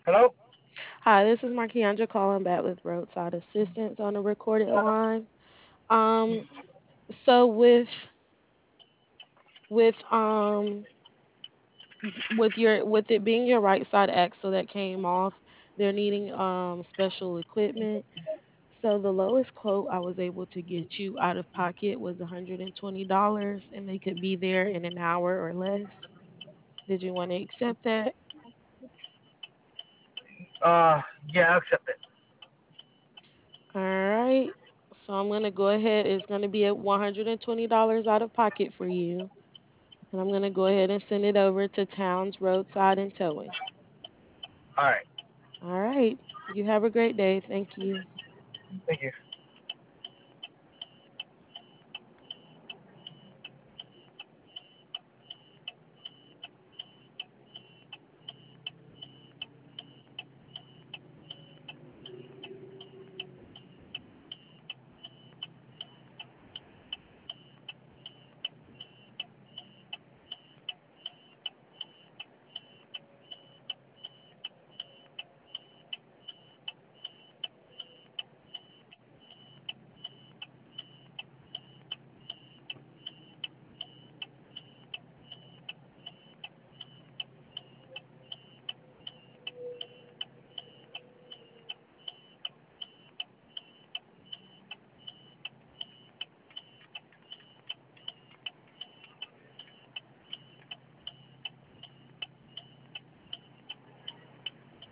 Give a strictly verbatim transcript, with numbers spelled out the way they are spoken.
Hello? Hi, this is Markiandra calling back with roadside assistance on a recorded line. Um, so with with um with your with it being your right side axle that came off, they're needing um special equipment. So the lowest quote I was able to get you out of pocket was one hundred twenty dollars and they could be there in an hour or less. Did you want to accept that? Uh, yeah, I'll accept it. All right. So I'm gonna go ahead. It's gonna be at one hundred twenty dollars out of pocket for you. And I'm going to go ahead and send it over to Towns Roadside and Towing. All right. All right. You have a great day. Thank you. Thank you.